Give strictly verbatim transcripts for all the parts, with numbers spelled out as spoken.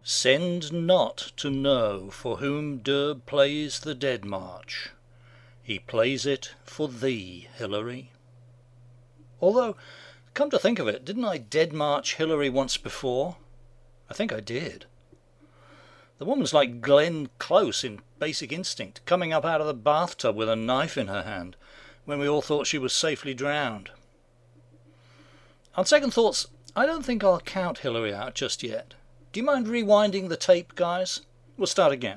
Send not to know for whom D'Urberville plays the Dead March. He plays it for thee, Hilary. Although, come to think of it, didn't I Dead March Hilary once before? I think I did. The woman's like Glenn Close in Basic Instinct, coming up out of the bathtub with a knife in her hand, when we all thought she was safely drowned. On second thoughts, I don't think I'll count Hilary out just yet. Do you mind rewinding the tape, guys? We'll start again.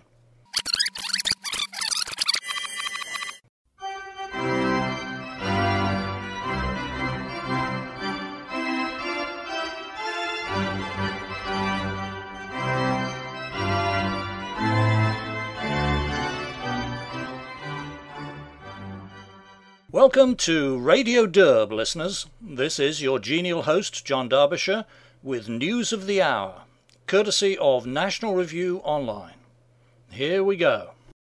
Welcome to Radio D'Urberville, listeners. This is your genial host, John Derbyshire, with News of the Hour, courtesy of National Review Online. Here we go.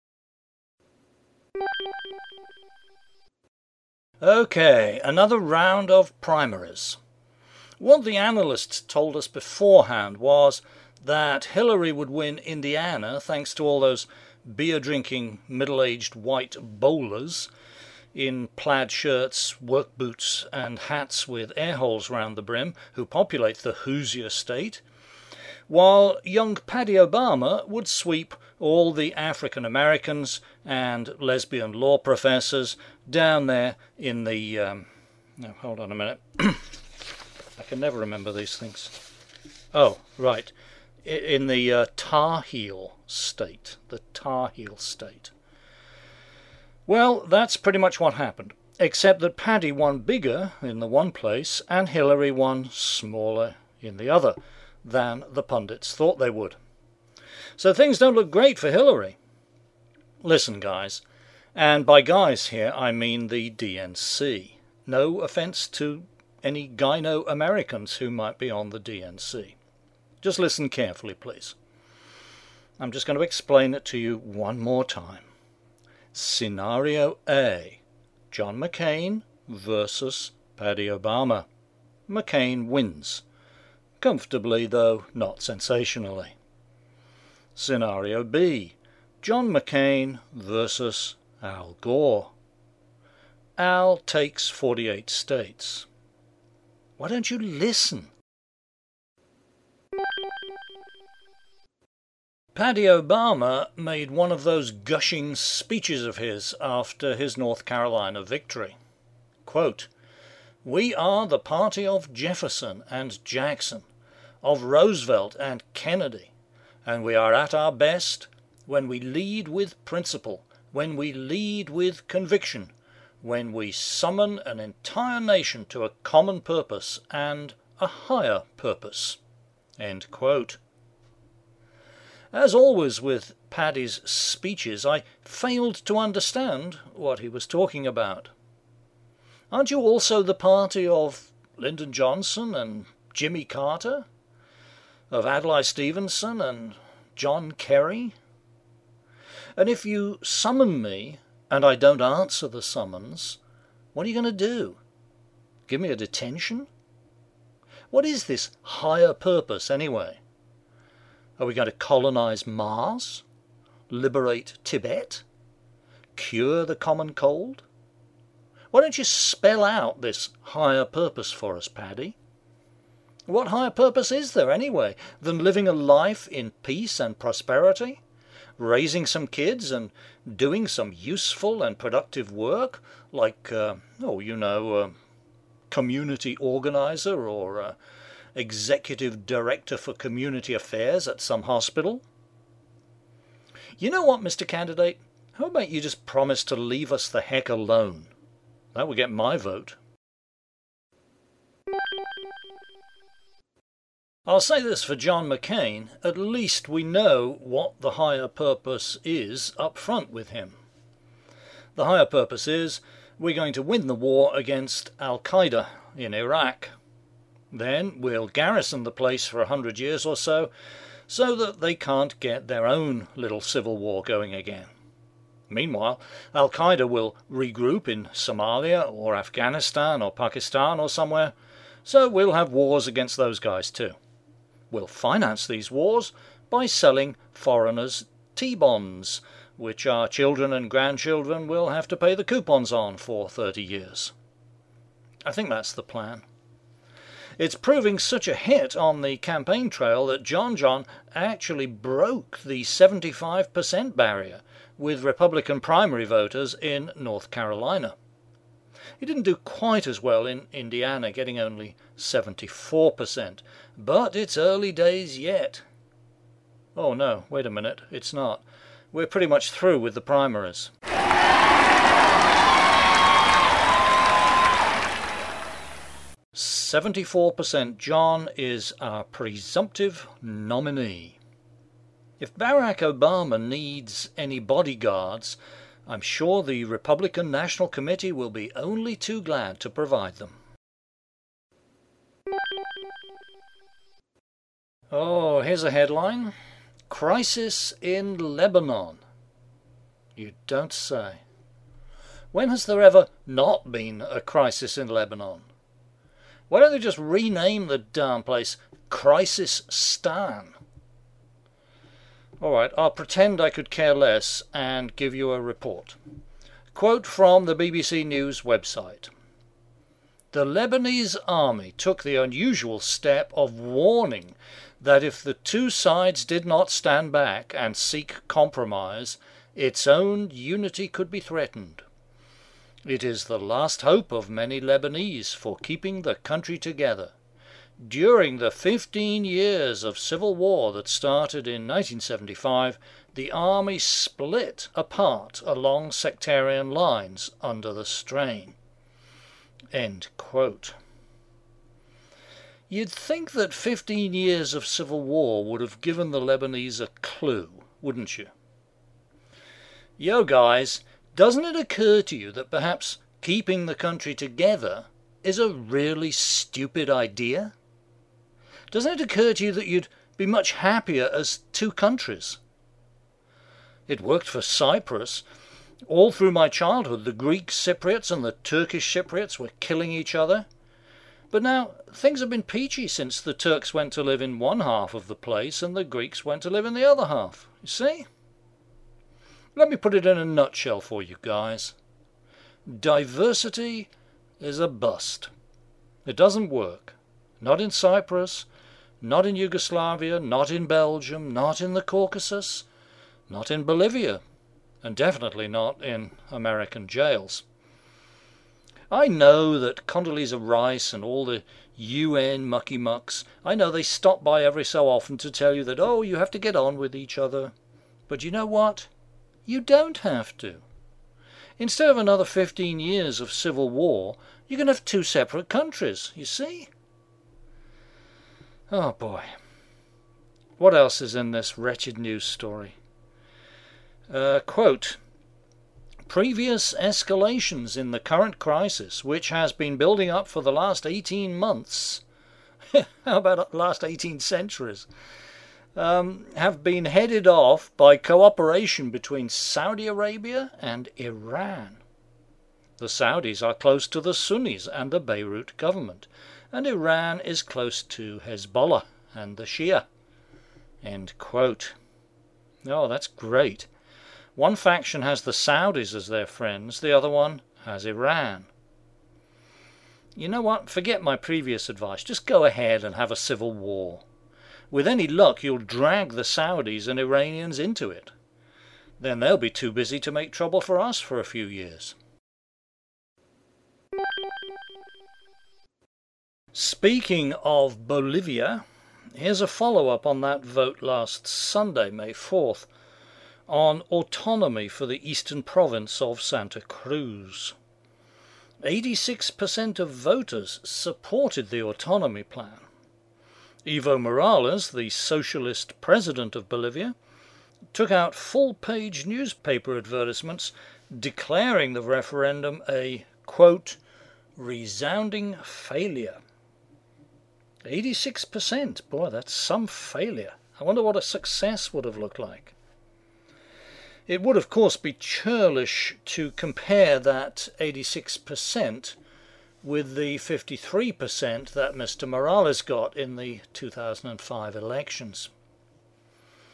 Okay, another round of primaries. What the analysts told us beforehand was that Hillary would win Indiana thanks to all those beer-drinking, middle-aged white bowlers in plaid shirts, work boots, and hats with air holes round the brim, who populate the Hoosier state, while young Paddy Obama would sweep all the African Americans and lesbian law professors down there in the... Um, no, hold on a minute. I can never remember these things. Oh, right. In the uh, Tar Heel state. The Tar Heel state. Well, that's pretty much what happened, except that Paddy won bigger in the one place and Hillary won smaller in the other than the pundits thought they would. So things don't look great for Hillary. Listen, guys, and by guys here I mean the D N C. No offence to any gyno-Americans who might be on the D N C. Just listen carefully, please. I'm just going to explain it to you one more time. Scenario A, John McCain versus Paddy Obama. McCain wins. Comfortably, though not sensationally. Scenario B, John McCain versus Al Gore. Al takes forty-eight states. Why don't you listen? Paddy Obama made one of those gushing speeches of his after his North Carolina victory. Quote, "We are the party of Jefferson and Jackson, of Roosevelt and Kennedy, and we are at our best when we lead with principle, when we lead with conviction, when we summon an entire nation to a common purpose and a higher purpose." End quote. As always with Paddy's speeches, I failed to understand what he was talking about. Aren't you also the party of Lyndon Johnson and Jimmy Carter? Of Adlai Stevenson and John Kerry? And if you summon me and I don't answer the summons, what are you going to do? Give me a detention? What is this higher purpose anyway? Are we going to colonize Mars? Liberate Tibet? Cure the common cold? Why don't you spell out this higher purpose for us, Paddy? What higher purpose is there, anyway, than living a life in peace and prosperity, raising some kids and doing some useful and productive work, like, uh, oh, you know, uh, community organizer or uh, executive director for community affairs at some hospital? You know what, Mister Candidate? How about you just promise to leave us the heck alone? That would get my vote. I'll say this for John McCain, at least we know what the higher purpose is up front with him. The higher purpose is we're going to win the war against Al-Qaeda in Iraq. Then we'll garrison the place for a hundred years or so, so that they can't get their own little civil war going again. Meanwhile, Al-Qaeda will regroup in Somalia or Afghanistan or Pakistan or somewhere, so we'll have wars against those guys too. We'll finance these wars by selling foreigners T-bonds, which our children and grandchildren will have to pay the coupons on for thirty years. I think that's the plan. It's proving such a hit on the campaign trail that John John actually broke the seventy-five percent barrier with Republican primary voters in North Carolina. He didn't do quite as well in Indiana, getting only seventy-four percent, but it's early days yet. Oh no, wait a minute, it's not. We're pretty much through with the primaries. seventy-four percent John is our presumptive nominee. If Barack Obama needs any bodyguards, I'm sure the Republican National Committee will be only too glad to provide them. Oh, here's a headline. Crisis in Lebanon. You don't say. When has there ever not been a crisis in Lebanon? Why don't they just rename the darn place Crisis-stan? All right, I'll pretend I could care less and give you a report. Quote from the B B C News website. The Lebanese army took the unusual step of warning that if the two sides did not stand back and seek compromise, its own unity could be threatened. It is the last hope of many Lebanese for keeping the country together. During the fifteen years of civil war that started in nineteen seventy-five, the army split apart along sectarian lines under the strain. End quote. You'd think that fifteen years of civil war would have given the Lebanese a clue, wouldn't you? Yo guys, doesn't it occur to you that perhaps keeping the country together is a really stupid idea? Doesn't it occur to you that you'd be much happier as two countries? It worked for Cyprus. All through my childhood, the Greek Cypriots and the Turkish Cypriots were killing each other. But now things have been peachy since the Turks went to live in one half of the place and the Greeks went to live in the other half. You see? Let me put it in a nutshell for you guys. Diversity is a bust. It doesn't work. Not in Cyprus, not in Yugoslavia, not in Belgium, not in the Caucasus, not in Bolivia, and definitely not in American jails. I know that Condoleezza Rice and all the U N mucky mucks, I know they stop by every so often to tell you that, oh, you have to get on with each other. But you know what? You don't have to. Instead of another fifteen years of civil war, you can have two separate countries, you see? Oh boy. What else is in this wretched news story? Uh, quote, previous escalations in the current crisis, which has been building up for the last eighteen months, how about the last eighteen centuries, um, have been headed off by cooperation between Saudi Arabia and Iran. The Saudis are close to the Sunnis and the Beirut government, and Iran is close to Hezbollah and the Shia. End quote. Oh, that's great. One faction has the Saudis as their friends, the other one has Iran. You know what? Forget my previous advice. Just go ahead and have a civil war. With any luck, you'll drag the Saudis and Iranians into it. Then they'll be too busy to make trouble for us for a few years. Speaking of Bolivia, here's a follow-up on that vote last Sunday, May fourth, on autonomy for the eastern province of Santa Cruz. eighty-six percent of voters supported the autonomy plan. Evo Morales, the socialist president of Bolivia, took out full-page newspaper advertisements declaring the referendum a, quote, resounding failure. eighty-six percent, boy, that's some failure. I wonder what a success would have looked like. It would, of course, be churlish to compare that eighty-six percent with the fifty-three percent that Mister Morales got in the two thousand five elections.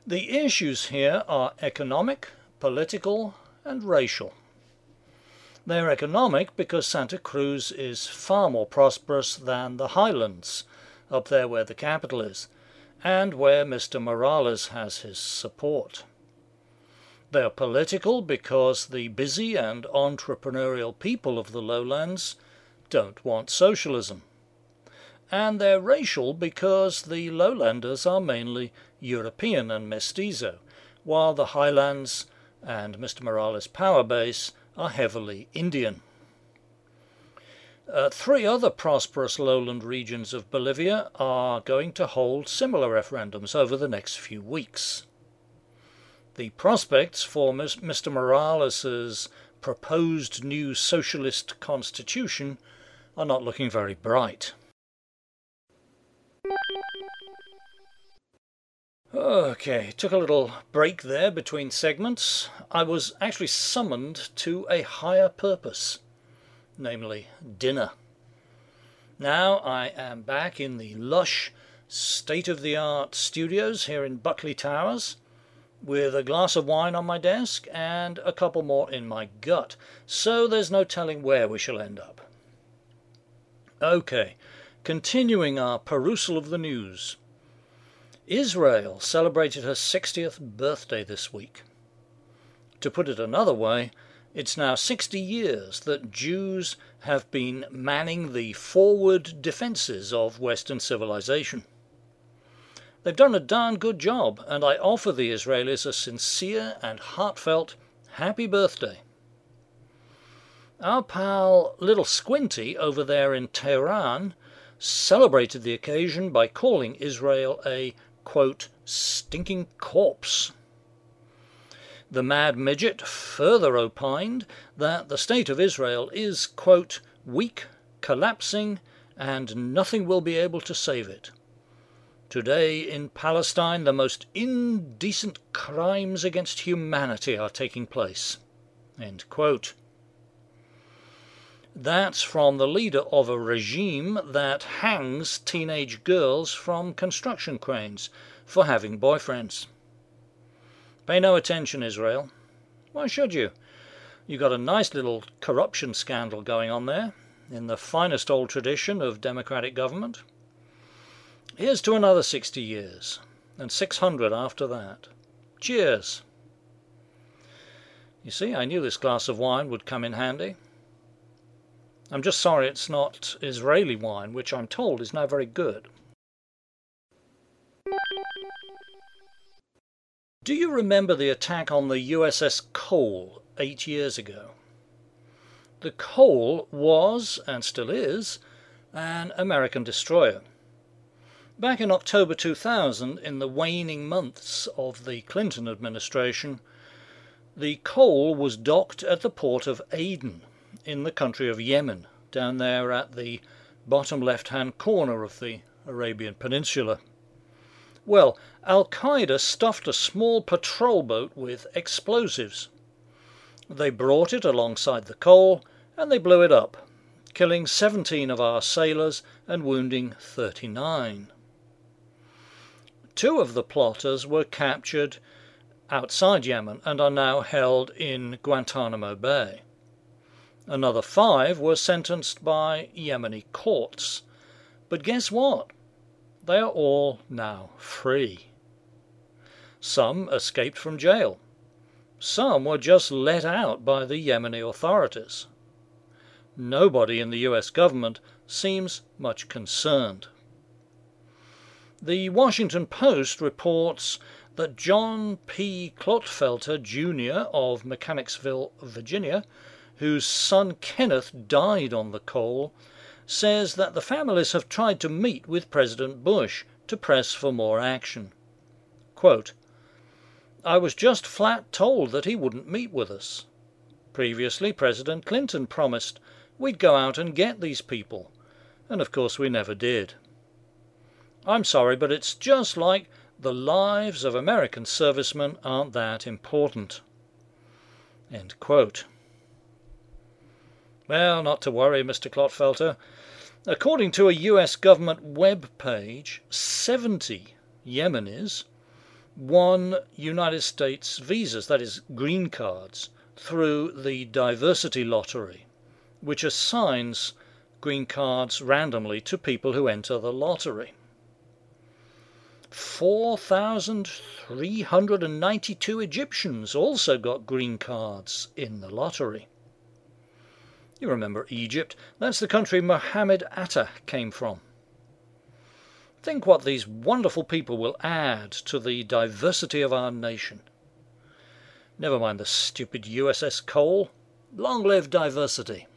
The issues here are economic, political, and racial. They're economic because Santa Cruz is far more prosperous than the highlands, up there where the capital is, and where Mister Morales has his support. They're political because the busy and entrepreneurial people of the lowlands don't want socialism. And they're racial because the lowlanders are mainly European and mestizo, while the highlands and Mister Morales' power base are heavily Indian. Uh, three other prosperous lowland regions of Bolivia are going to hold similar referendums over the next few weeks. The prospects for Mister Morales' proposed new socialist constitution are not looking very bright. Okay, took a little break there between segments. I was actually summoned to a higher purpose, namely dinner. Now I am back in the lush, state-of-the-art studios here in Buckley Towers, with a glass of wine on my desk and a couple more in my gut, so there's no telling where we shall end up. Okay, continuing our perusal of the news. Israel celebrated her sixtieth birthday this week. To put it another way, it's now sixty years that Jews have been manning the forward defences of Western civilization. They've done a darn good job, and I offer the Israelis a sincere and heartfelt happy birthday. Our pal Little Squinty over there in Tehran celebrated the occasion by calling Israel a, quote, stinking corpse. The mad midget further opined that the state of Israel is, quote, weak, collapsing, and nothing will be able to save it. Today in Palestine the most indecent crimes against humanity are taking place. End quote. That's from the leader of a regime that hangs teenage girls from construction cranes for having boyfriends. Pay no attention, Israel. Why should you? You got a nice little corruption scandal going on there, in the finest old tradition of democratic government. Here's to another sixty years, and six hundred after that. Cheers! You see, I knew this glass of wine would come in handy. I'm just sorry it's not Israeli wine, which I'm told is now very good. Do you remember the attack on the U S S Cole eight years ago? The Cole was, and still is, an American destroyer. Back in October two thousand, in the waning months of the Clinton administration, the Cole was docked at the port of Aden, in the country of Yemen, down there at the bottom left-hand corner of the Arabian Peninsula. Well, Al-Qaeda stuffed a small patrol boat with explosives. They brought it alongside the Cole, and they blew it up, killing seventeen of our sailors and wounding thirty-nine. Two of the plotters were captured outside Yemen and are now held in Guantanamo Bay. Another five were sentenced by Yemeni courts. But guess what? They are all now free. Some escaped from jail. Some were just let out by the Yemeni authorities. Nobody in the U S government seems much concerned. The Washington Post reports that John P. Clotfelter, Junior of Mechanicsville, Virginia, whose son Kenneth died on the Cole, says that the families have tried to meet with President Bush to press for more action. Quote, I was just flat told that he wouldn't meet with us. Previously, President Clinton promised we'd go out and get these people, and of course we never did. I'm sorry, but it's just like the lives of American servicemen aren't that important. End quote. Well, not to worry, Mister Clotfelter. According to a U S government web page, seventy Yemenis won United States visas, that is, green cards, through the diversity lottery, which assigns green cards randomly to people who enter the lottery. four thousand three hundred ninety-two Egyptians also got green cards in the lottery. You remember Egypt? That's the country Muhammad Atta came from. Think what these wonderful people will add to the diversity of our nation. Never mind the stupid U S S Cole. Long live diversity.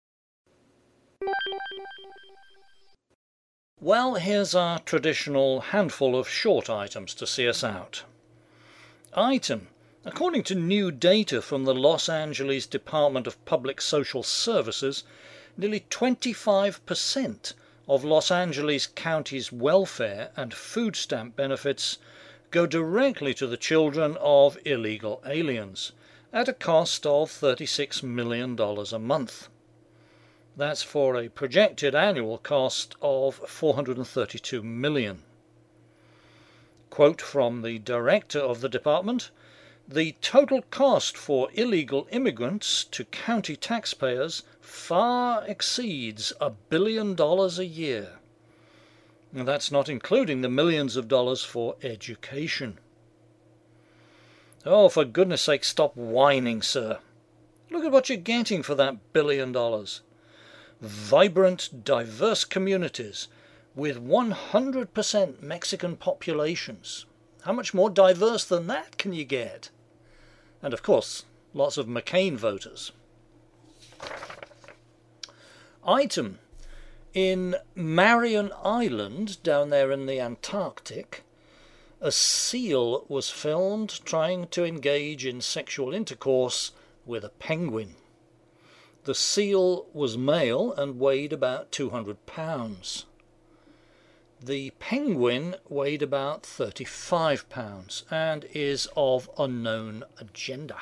Well, here's our traditional handful of short items to see us out. Item: according to new data from the Los Angeles Department of Public Social Services, nearly twenty-five percent of Los Angeles County's welfare and food stamp benefits go directly to the children of illegal aliens, at a cost of thirty-six million dollars a month. That's for a projected annual cost of four hundred thirty-two million dollars. Quote from the director of the department: "The total cost for illegal immigrants to county taxpayers far exceeds a billion dollars a year. And that's not including the millions of dollars for education." Oh, for goodness sake, stop whining, sir. Look at what you're getting for that billion dollars. Vibrant, diverse communities with one hundred percent Mexican populations. How much more diverse than that can you get? And of course, lots of McCain voters. Item: in Marion Island, down there in the Antarctic, a seal was filmed trying to engage in sexual intercourse with a penguin. The seal was male and weighed about two hundred pounds. The penguin weighed about thirty-five pounds and is of unknown gender.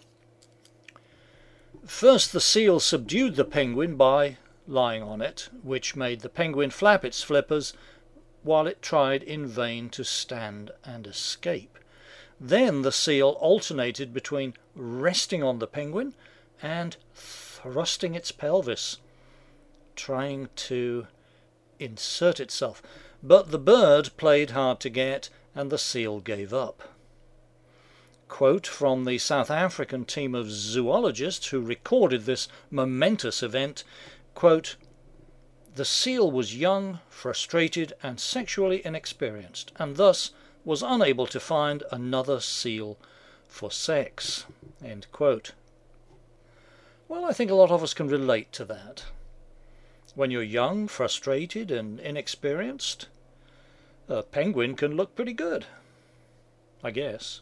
First, the seal subdued the penguin by lying on it, which made the penguin flap its flippers while it tried in vain to stand and escape. Then the seal alternated between resting on the penguin and thrusting its pelvis, trying to insert itself. But the bird played hard to get, and the seal gave up. Quote from the South African team of zoologists who recorded this momentous event, quote, "The seal was young, frustrated, and sexually inexperienced, and thus was unable to find another seal for sex." End quote. Well, I think a lot of us can relate to that. When you're young, frustrated, and inexperienced, a penguin can look pretty good, I guess.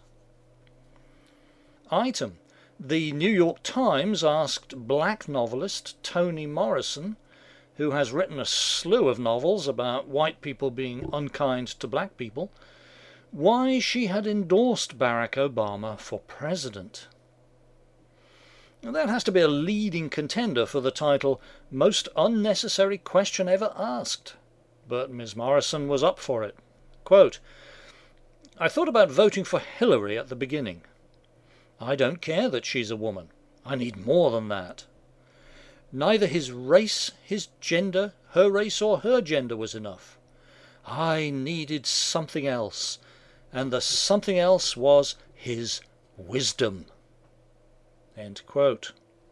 Item: the New York Times asked black novelist Toni Morrison, who has written a slew of novels about white people being unkind to black people, why she had endorsed Barack Obama for president. Now, that has to be a leading contender for the title Most Unnecessary Question Ever Asked. But Miz Morrison was up for it. Quote, "I thought about voting for Hillary at the beginning. I don't care that she's a woman. I need more than that. Neither his race, his gender, her race or her gender was enough. I needed something else, and the something else was his wisdom." End quote.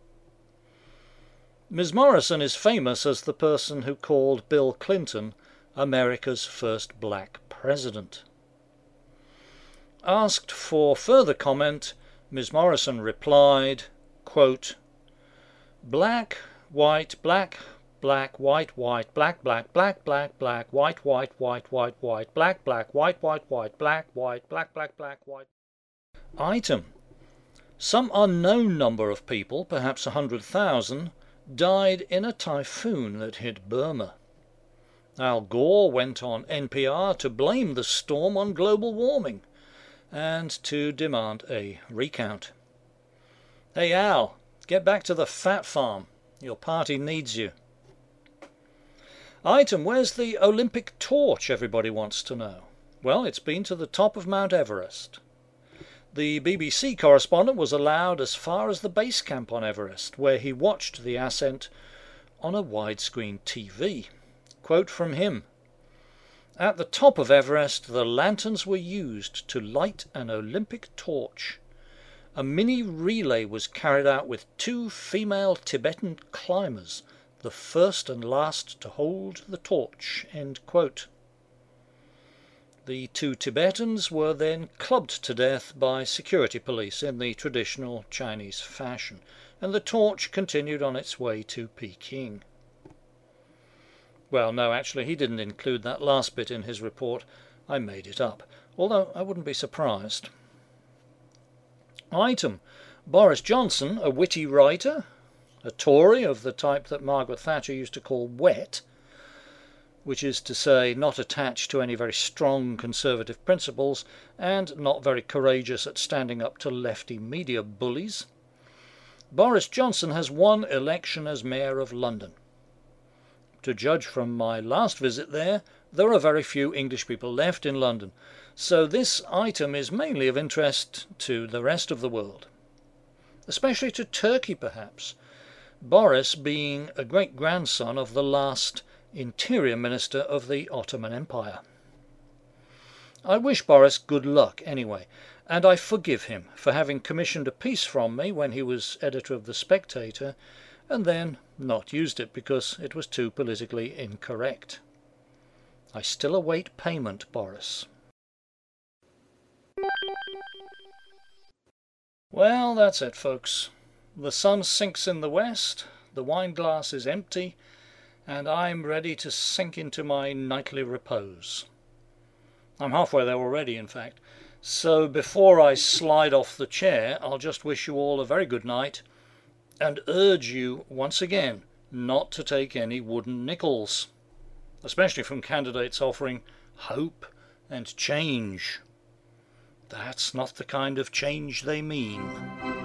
Miz Morrison is famous as the person who called Bill Clinton America's first black president. Asked for further comment, Miz Morrison replied, quote, "Black, white, black, black, white, white, black, black, black, black, black, white, white, white, white, white, black, black, white, white, white, black, white, black, black, black, white." Item: some unknown number of people, perhaps a hundred thousand, died in a typhoon that hit Burma. Al Gore went on N P R to blame the storm on global warming and to demand a recount. Hey Al, get back to the fat farm. Your party needs you. Item: where's the Olympic torch, everybody wants to know. Well, it's been to the top of Mount Everest. The B B C correspondent was allowed as far as the base camp on Everest, where he watched the ascent on a widescreen T V. Quote from him: "At the top of Everest, the lanterns were used to light an Olympic torch. A mini relay was carried out with two female Tibetan climbers, the first and last to hold the torch." End quote. The two Tibetans were then clubbed to death by security police in the traditional Chinese fashion, and the torch continued on its way to Peking. Well, no, actually, he didn't include that last bit in his report. I made it up, although I wouldn't be surprised. Item: Boris Johnson, a witty writer, a Tory of the type that Margaret Thatcher used to call wet, which is to say not attached to any very strong conservative principles, and not very courageous at standing up to lefty media bullies. Boris Johnson has won election as Mayor of London. To judge from my last visit there, there are very few English people left in London, so this item is mainly of interest to the rest of the world. Especially to Turkey, perhaps, Boris being a great-grandson of the last Interior Minister of the Ottoman Empire. I wish Boris good luck anyway, and I forgive him for having commissioned a piece from me when he was editor of The Spectator, and then not used it because it was too politically incorrect. I still await payment, Boris. Well, that's it, folks. The sun sinks in the west, the wine glass is empty, and I'm ready to sink into my nightly repose. I'm halfway there already, in fact, so before I slide off the chair, I'll just wish you all a very good night, and urge you once again not to take any wooden nickels, especially from candidates offering hope and change. That's not the kind of change they mean.